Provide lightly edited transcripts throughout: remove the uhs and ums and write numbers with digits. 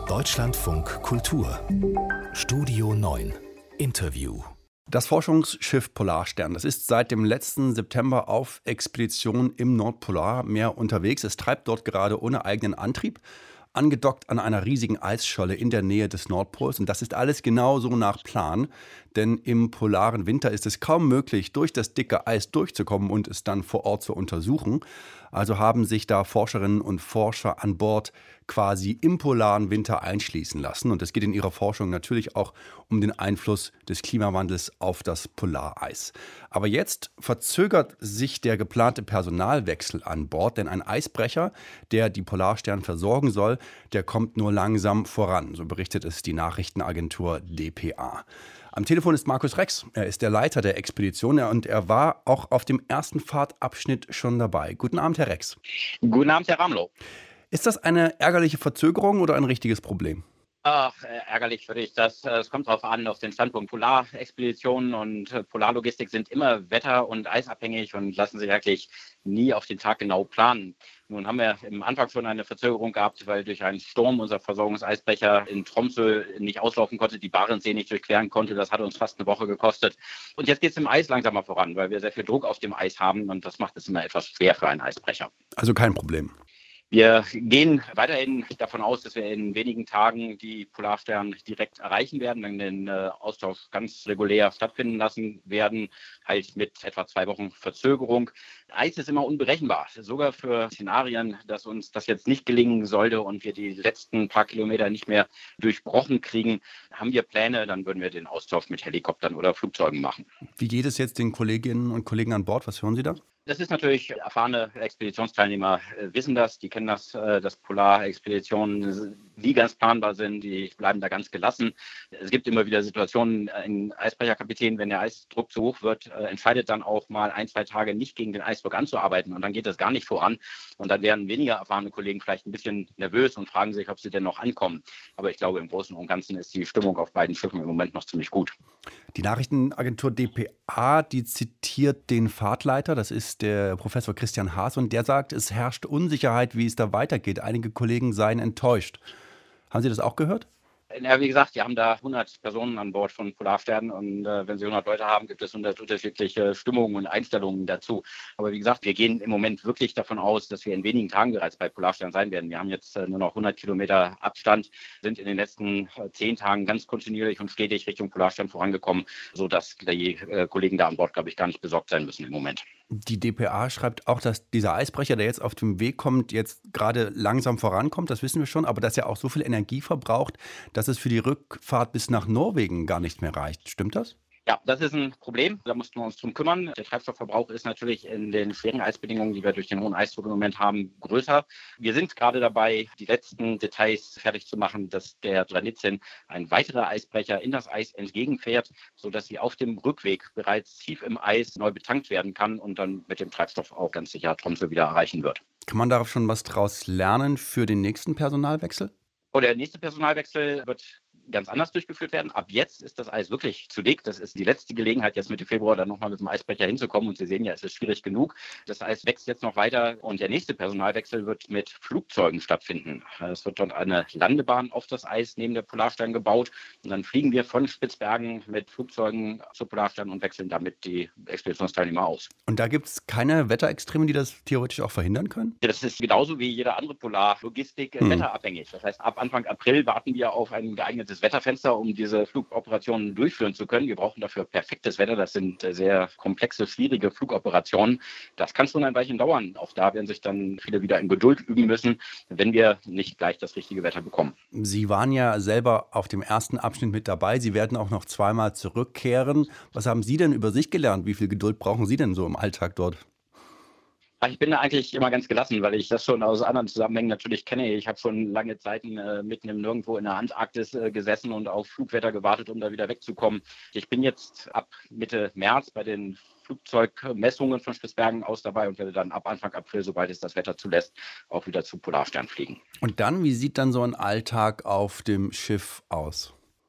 Deutschlandfunk Kultur Studio 9 Interview. Das Forschungsschiff Polarstern, das ist seit dem letzten September auf Expedition im Nordpolarmeer unterwegs. Es treibt dort gerade ohne eigenen Antrieb, angedockt an einer riesigen Eisscholle in der Nähe des Nordpols. Und das ist alles genauso nach Plan, denn im polaren Winter ist es kaum möglich, durch das dicke Eis durchzukommen und es dann vor Ort zu untersuchen. Also haben sich da Forscherinnen und Forscher an Bord quasi im polaren Winter einschließen lassen. Und es geht in ihrer Forschung natürlich auch um den Einfluss des Klimawandels auf das Polareis. Aber jetzt verzögert sich der geplante Personalwechsel an Bord, denn ein Eisbrecher, der die Polarstern versorgen soll, der kommt nur langsam voran, so berichtet es die Nachrichtenagentur dpa. Am Telefon ist Markus Rex. Er ist der Leiter der Expedition und er war auch auf dem ersten Fahrtabschnitt schon dabei. Guten Abend, Herr Rex. Guten Abend, Herr Ramlow. Ist das eine ärgerliche Verzögerung oder ein richtiges Problem? Ach, ärgerlich finde ich das. Es kommt darauf an, auf den Standpunkt. Polarexpeditionen und Polarlogistik sind immer wetter- und eisabhängig und lassen sich eigentlich nie auf den Tag genau planen. Nun haben wir im Anfang schon eine Verzögerung gehabt, weil durch einen Sturm unser Versorgungseisbrecher in Tromsø nicht auslaufen konnte, die Barentssee nicht durchqueren konnte. Das hat uns fast eine Woche gekostet. Und jetzt geht es im Eis langsamer voran, weil wir sehr viel Druck auf dem Eis haben und das macht es immer etwas schwer für einen Eisbrecher. Also kein Problem. Wir gehen weiterhin davon aus, dass wir in wenigen Tagen die Polarstern direkt erreichen werden, wenn wir den Austausch ganz regulär stattfinden lassen werden, halt mit etwa 2 Wochen Verzögerung. Eis ist immer unberechenbar, sogar für Szenarien, dass uns das jetzt nicht gelingen sollte und wir die letzten paar Kilometer nicht mehr durchbrochen kriegen. Haben wir Pläne, dann würden wir den Austausch mit Helikoptern oder Flugzeugen machen. Wie geht es jetzt den Kolleginnen und Kollegen an Bord? Was hören Sie da? Das ist natürlich, erfahrene Expeditionsteilnehmer wissen das, die kennen das, dass Polarexpeditionen nie ganz planbar sind, die bleiben da ganz gelassen. Es gibt immer wieder Situationen, ein Eisbrecherkapitän, wenn der Eisdruck zu hoch wird, entscheidet dann auch mal 1-2 Tage nicht gegen den Eisdruck anzuarbeiten und dann geht das gar nicht voran. Und dann werden weniger erfahrene Kollegen vielleicht ein bisschen nervös und fragen sich, ob sie denn noch ankommen. Aber ich glaube, im Großen und Ganzen ist die Stimmung auf beiden Schiffen im Moment noch ziemlich gut. Die Nachrichtenagentur dpa, die zitiert den Fahrtleiter, das ist der Professor Christian Haas, und der sagt, es herrscht Unsicherheit, wie es da weitergeht. Einige Kollegen seien enttäuscht. Haben Sie das auch gehört? Ja, wie gesagt, wir haben da 100 Personen an Bord von Polarstern und wenn Sie 100 Leute haben, gibt es 100 unterschiedliche Stimmungen und Einstellungen dazu. Aber wie gesagt, wir gehen im Moment wirklich davon aus, dass wir in wenigen Tagen bereits bei Polarstern sein werden. Wir haben jetzt nur noch 100 Kilometer Abstand, sind in den letzten 10 Tagen ganz kontinuierlich und stetig Richtung Polarstern vorangekommen, sodass die Kollegen da an Bord, glaube ich, gar nicht besorgt sein müssen im Moment. Die dpa schreibt auch, dass dieser Eisbrecher, der jetzt auf dem Weg kommt, jetzt gerade langsam vorankommt, das wissen wir schon, aber dass er auch so viel Energie verbraucht, dass es für die Rückfahrt bis nach Norwegen gar nicht mehr reicht. Stimmt das? Ja, das ist ein Problem. Da mussten wir uns drum kümmern. Der Treibstoffverbrauch ist natürlich in den schweren Eisbedingungen, die wir durch den hohen Eisdruck im Moment haben, größer. Wir sind gerade dabei, die letzten Details fertig zu machen, dass der Dranitzin ein weiterer Eisbrecher in das Eis entgegenfährt, sodass sie auf dem Rückweg bereits tief im Eis neu betankt werden kann und dann mit dem Treibstoff auch ganz sicher Tromsø wieder erreichen wird. Kann man darauf schon was draus lernen für den nächsten Personalwechsel? Der nächste Personalwechsel wird ganz anders durchgeführt werden. Ab jetzt ist das Eis wirklich zu dick. Das ist die letzte Gelegenheit, jetzt Mitte Februar dann nochmal mit dem Eisbrecher hinzukommen. Und Sie sehen ja, es ist schwierig genug. Das Eis wächst jetzt noch weiter und der nächste Personalwechsel wird mit Flugzeugen stattfinden. Es wird dort eine Landebahn auf das Eis neben der Polarstern gebaut. Und dann fliegen wir von Spitzbergen mit Flugzeugen zur Polarstern und wechseln damit die Expeditionsteilnehmer aus. Und da gibt es keine Wetterextreme, die das theoretisch auch verhindern können? Das ist genauso wie jede andere Polarlogistik wetterabhängig. Das heißt, ab Anfang April warten wir auf ein geeignetes Wetterfenster, um diese Flugoperationen durchführen zu können. Wir brauchen dafür perfektes Wetter. Das sind sehr komplexe, schwierige Flugoperationen. Das kann schon ein Weilchen dauern. Auch da werden sich dann viele wieder in Geduld üben müssen, wenn wir nicht gleich das richtige Wetter bekommen. Sie waren ja selber auf dem ersten Abschnitt mit dabei. Sie werden auch noch zweimal zurückkehren. Was haben Sie denn über sich gelernt? Wie viel Geduld brauchen Sie denn so im Alltag dort? Ich bin da eigentlich immer ganz gelassen, weil ich das schon aus anderen Zusammenhängen natürlich kenne. Ich habe schon lange Zeiten mitten im Nirgendwo in der Antarktis gesessen und auf Flugwetter gewartet, um da wieder wegzukommen. Ich bin jetzt ab Mitte März bei den Flugzeugmessungen von Spitzbergen aus dabei und werde dann ab Anfang April, sobald es das Wetter zulässt, auch wieder zu Polarstern fliegen. Und dann, wie sieht dann so ein Alltag auf dem Schiff aus?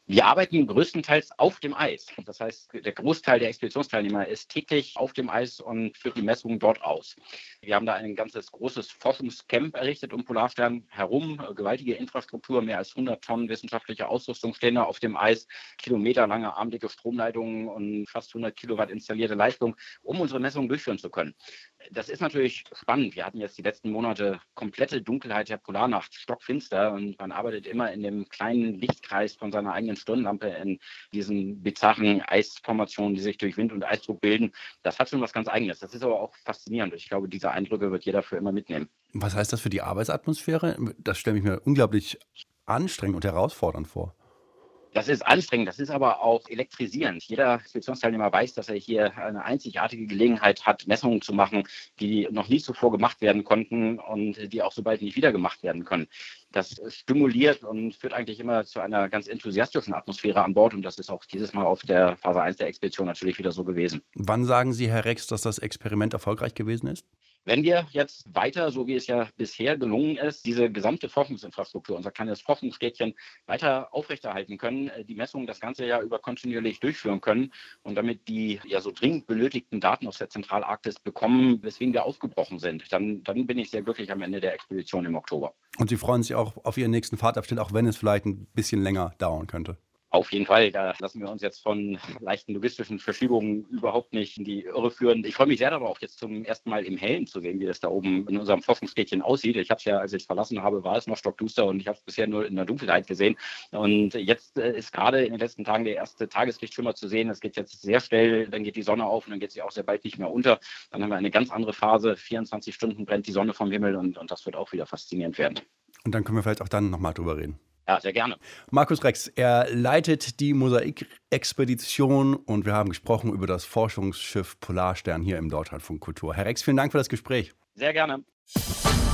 Wir arbeiten größtenteils auf dem Eis. Das heißt, der Großteil der Expeditionsteilnehmer ist täglich auf dem Eis und führt die Messungen dort aus. Wir haben da ein ganzes großes Forschungscamp errichtet um Polarstern herum. Gewaltige Infrastruktur, mehr als 100 Tonnen wissenschaftliche Ausrüstung stehen da auf dem Eis. Kilometerlange armdicke Stromleitungen und fast 100 Kilowatt installierte Leistung, um unsere Messungen durchführen zu können. Das ist natürlich spannend. Wir hatten jetzt die letzten Monate komplette Dunkelheit der Polarnacht, stockfinster, und man arbeitet immer in dem kleinen Lichtkreis von seiner eigenen Stirnlampe in diesen bizarren Eisformationen, die sich durch Wind und Eisdruck bilden. Das hat schon was ganz Eigenes. Das ist aber auch faszinierend. Ich glaube, diese Eindrücke wird jeder für immer mitnehmen. Was heißt das für die Arbeitsatmosphäre? Das stelle ich mir unglaublich anstrengend und herausfordernd vor. Das ist anstrengend, das ist aber auch elektrisierend. Jeder Expeditionsteilnehmer weiß, dass er hier eine einzigartige Gelegenheit hat, Messungen zu machen, die noch nie zuvor gemacht werden konnten und die auch so bald nicht wieder gemacht werden können. Das stimuliert und führt eigentlich immer zu einer ganz enthusiastischen Atmosphäre an Bord, und das ist auch dieses Mal auf der Phase 1 der Expedition natürlich wieder so gewesen. Wann sagen Sie, Herr Rex, dass das Experiment erfolgreich gewesen ist? Wenn wir jetzt weiter, so wie es ja bisher gelungen ist, diese gesamte Forschungsinfrastruktur, unser kleines Forschungsstädtchen, weiter aufrechterhalten können, die Messungen das ganze Jahr über kontinuierlich durchführen können und damit die ja so dringend benötigten Daten aus der Zentralarktis bekommen, weswegen wir aufgebrochen sind, dann bin ich sehr glücklich am Ende der Expedition im Oktober. Und Sie freuen sich auch auf Ihren nächsten Fahrtabschnitt, auch wenn es vielleicht ein bisschen länger dauern könnte? Auf jeden Fall, da lassen wir uns jetzt von leichten logistischen Verschiebungen überhaupt nicht in die Irre führen. Ich freue mich sehr darauf, jetzt zum ersten Mal im Hellen zu sehen, wie das da oben in unserem Forschungsstädtchen aussieht. Ich habe es ja, als ich es verlassen habe, war es noch stockduster und ich habe es bisher nur in der Dunkelheit gesehen. Und jetzt ist gerade in den letzten Tagen der erste Tageslichtschimmer zu sehen. Es geht jetzt sehr schnell, dann geht die Sonne auf und dann geht sie auch sehr bald nicht mehr unter. Dann haben wir eine ganz andere Phase. 24 Stunden brennt die Sonne vom Himmel und das wird auch wieder faszinierend werden. Und dann können wir vielleicht auch dann nochmal drüber reden. Ja, sehr gerne. Markus Rex, er leitet die Mosaik-Expedition und wir haben gesprochen über das Forschungsschiff Polarstern hier im Deutschlandfunk Kultur. Herr Rex, vielen Dank für das Gespräch. Sehr gerne.